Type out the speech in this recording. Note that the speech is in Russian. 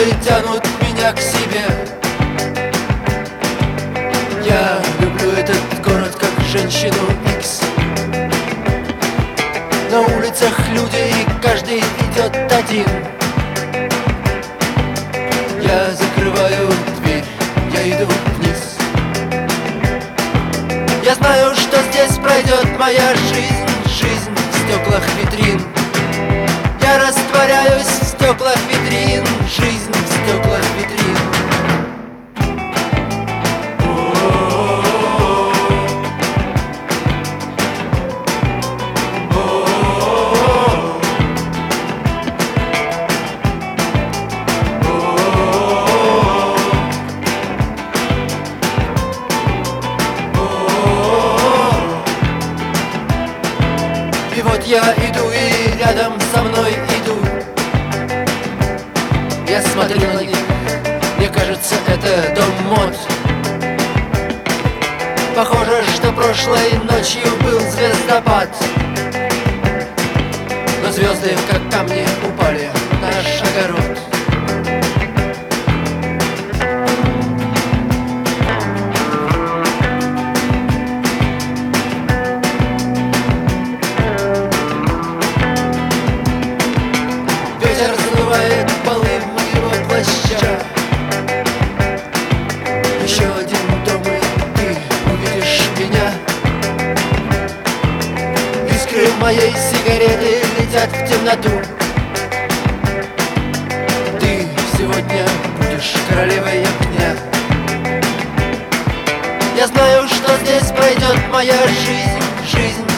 Звезды тянут меня к себе. Я люблю этот город как женщину Икс. На улицах люди, и каждый идет один. Я закрываю дверь, я иду вниз. Я знаю, что здесь пройдет моя жизнь, жизнь в стеклах витрин. Я растворяюсь в стеклах витрин, жизнь в стеклах витрин. И вот я иду, и рядом со мной идут. Я смотрю на них, мне кажется, это дом мод. Похоже, что прошлой ночью был звездопад. Но звезды, как камни, упали в наш огород. Ветер смывает полы моего плаща. Еще один дом, и ты увидишь меня. Искры моей сигареты летят в темноту. Ты сегодня будешь королевой огня. Я знаю, что здесь пройдет моя жизнь, жизнь